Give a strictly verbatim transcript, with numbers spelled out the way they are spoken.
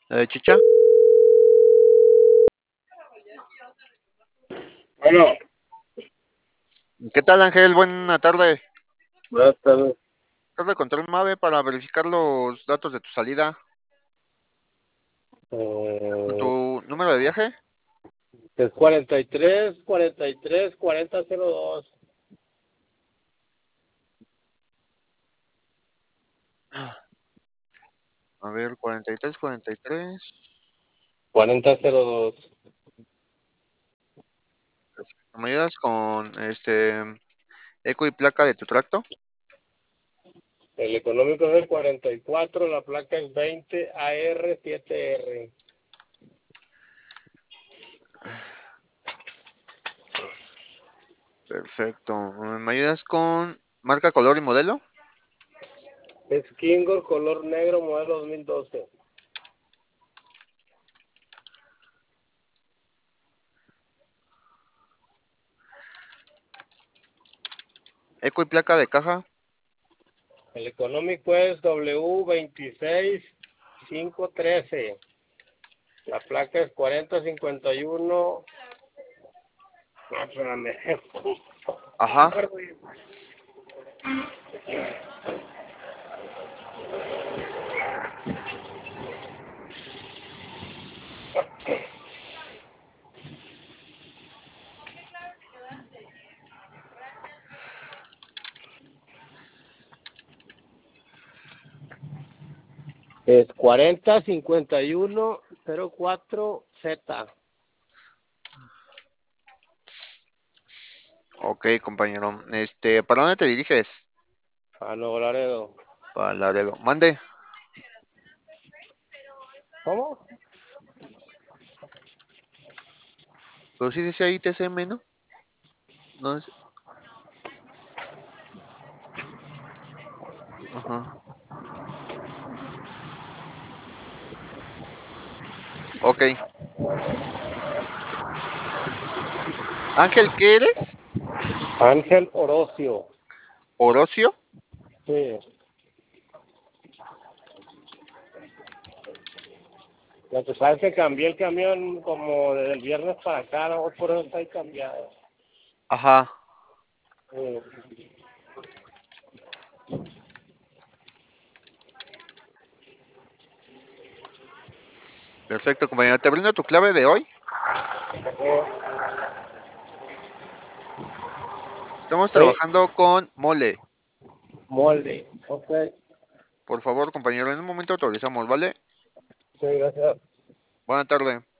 Eh, Chicha. Bueno, ¿Qué tal, Ángel? Buena tarde. buenas tardes. Tarde control Mave para verificar los datos de tu salida. Eh, ¿Tu número de viaje? es cuarenta y tres, cuarenta y tres, cuarenta cero dos. A ver, cuarenta y tres, cuarenta y tres. cuarenta cero dos. ¿Me ayudas con este eco y placa de tu tracto? El económico es el cuarenta y cuatro, la placa es veinte A R siete R. Perfecto. ¿Me ayudas con marca, color y modelo? Es Kingo, color negro, modelo dos mil doce. Eco y placa de caja. El económico es W veintiséis quinientos trece. La placa es cuarenta cincuenta y uno. Ah, espérame. Ajá. Es cuarenta cincuenta y uno cero cuatro Z. Ok, compañero. Este, ¿para dónde te diriges? A Nuevo Laredo. Para Laredo. Mande. ¿Cómo? Pero sí decía I T C M, ¿no? No es. Ajá. Ok. Ángel, ¿qué eres? Ángel Orocio. ¿Orocio? Sí. Lo que pasa es que cambié el camión como desde el viernes para acá, no por eso está ahí cambiado. Ajá. Sí. Perfecto, compañero. Te brindo tu clave de hoy. Estamos Sí, trabajando con mole. molde. Ok. Por favor, compañero, en un momento autorizamos, ¿vale? Sí, gracias. Buena tarde.